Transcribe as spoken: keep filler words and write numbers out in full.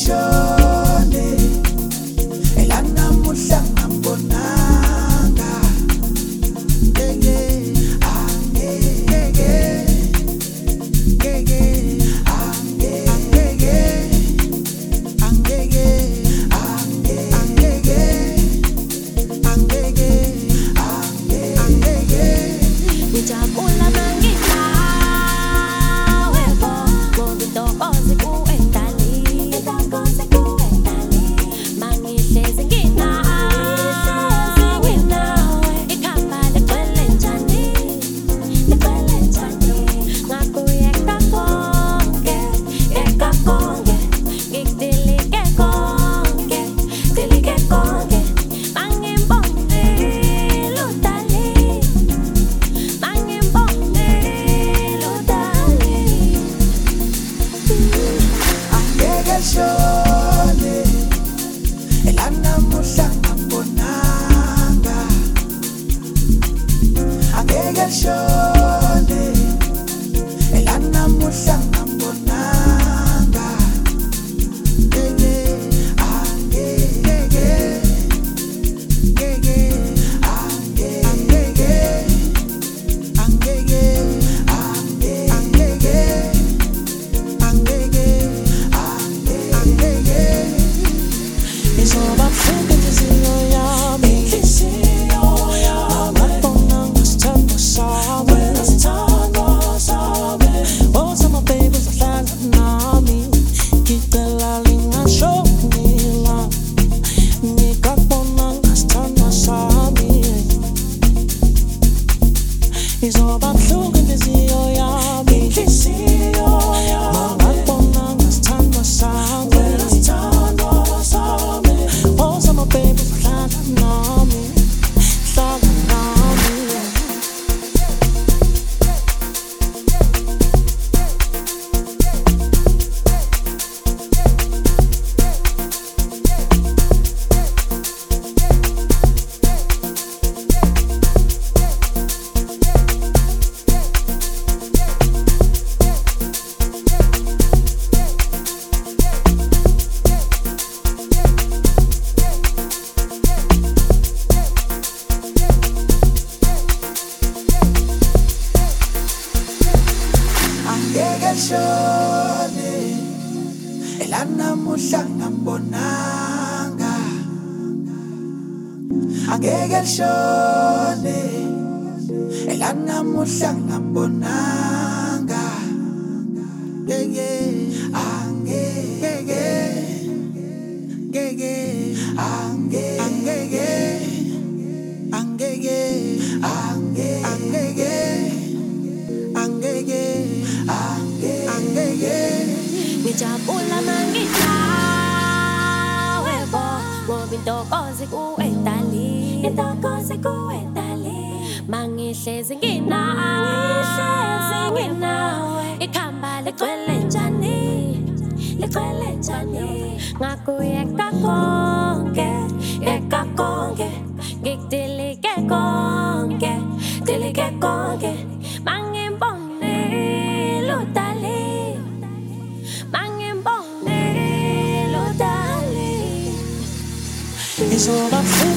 ngishone elanamuhla ngambonanga ngeke angeke ngeke angeke angeke angeke angeke angeke ngijabula manginawe bo ngoba intokozo kuwe dali intokozo kuwe dali mangihlezi nginawe nawe ikhamba ligcwele njani ligcwele njani ngakuyeka konke eka konke ngikudilike konke dilike konke mangimbonile udali angeke ngishone elanamuhla ngambonanga angeke ngishone elanamuhla ngambonanga ngeke angeke ngeke angeke angeke angeke angeke angeke It's all about thinking to see your yummy. Mama ponang stand besame. Oh, some of babies are flying nami. Kita laling at show nila. Nika ponang stand besame. It's all about looking to see your yummy. Mama ponang stand besame. Oh, some of babies fly on me, fly on me. angeke ngishone elanamuhla ngambonanga angeke ngishone elanamuhla ngambonanga ngeke angeke ngeke angeke angeke angeke angeke angeke ngijabula manginawe bo ngoba intokozo kuwe dali intokozo kuwe dali mangihlezi nginawe nginawe ikhamba ligcwele njani ligcwele njani ngakuyeka konke eka konke ngikudilike konke dilike konke mangimbonile udali mangimbonile udali It's all about